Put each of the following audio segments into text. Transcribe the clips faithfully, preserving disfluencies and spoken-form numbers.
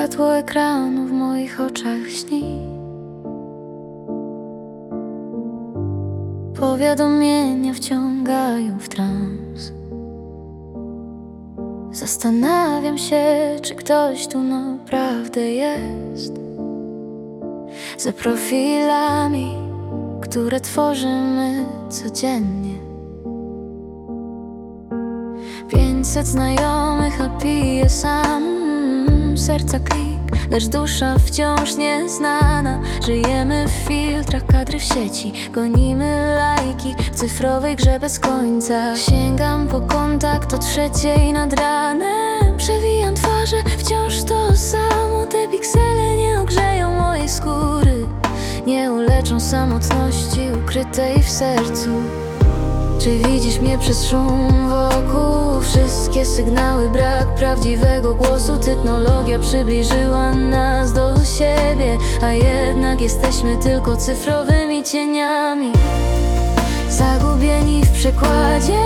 Światło ekranu w moich oczach śni. Powiadomienia wciągają w trans. Zastanawiam się, czy ktoś tu naprawdę jest. Za profilami, które tworzymy codziennie. Pięćset znajomych, a piję sam. Serca klik, lecz dusza wciąż nieznana. Żyjemy w filtrach, kadry w sieci. Gonimy lajki w cyfrowej grze bez końca. Sięgam po kontakt o trzeciej nad ranem. Przewijam twarze, wciąż to samo. Te piksele nie ogrzeją mojej skóry, nie uleczą samotności ukrytej w sercu. Czy widzisz mnie przez szum wokół? Wszystkie sygnały, brak prawdziwego głosu. Technologia przybliżyła nas do siebie, a jednak jesteśmy tylko cyfrowymi cieniami. Zagubieni w przekładzie,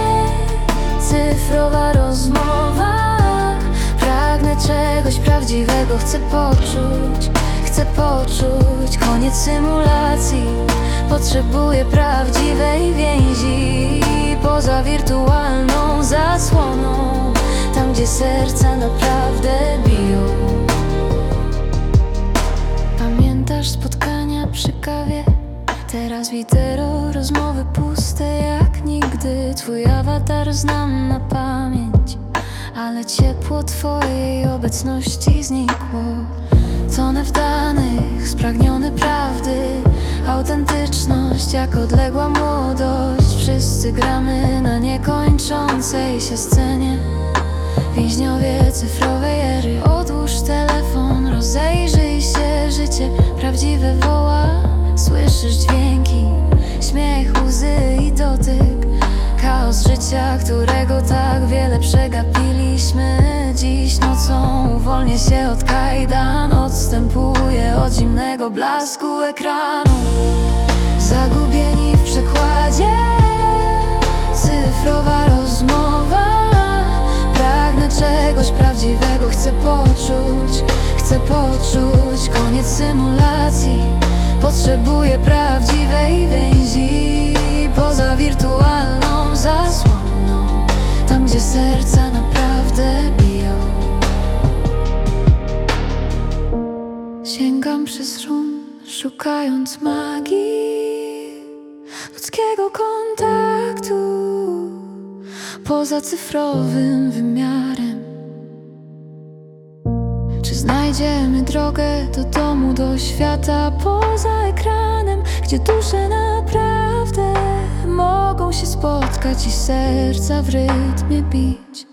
cyfrowa rozmowa. Pragnę czegoś prawdziwego, chcę poczuć, chcę poczuć koniec symulacji. Potrzebuję prawdziwej więzi poza wirtualną zasłoną, tam gdzie serca naprawdę biją. Pamiętasz spotkania przy kawie? Teraz wideo, rozmowy puste jak nigdy. Twój awatar znam na pamięć, ale ciepło twojej obecności znikło. Tonę w danych, spragniony prawdy, autentyczność jak odległa młodość. Wszyscy gramy na niekończącej się scenie. Więźniowie cyfrowej ery. Odłóż telefon, rozejrzyj się, życie prawdziwe woła. Słyszysz dźwięki, śmiech, łzy i dotyk. Chaos życia, którego tak wiele przegapiliśmy. Dziś nocą uwolnię się od kajdan. Odstępuję od zimnego blasku ekranu. Zagubieni w przekładzie, cyfrowa rozmowa. Pragnę czegoś prawdziwego, chcę poczuć, chcę poczuć koniec symulacji. Potrzebuję prawdziwej więzi poza wirtualną zasłoną, tam gdzie serca naprawdę biją. Sięgam przez szum, szukając magii ludzkiego kontaktu poza cyfrowym wymiarem. Czy znajdziemy drogę do domu, do świata poza ekranem, gdzie dusze naprawdę mogą się spotkać i serca w rytmie bić?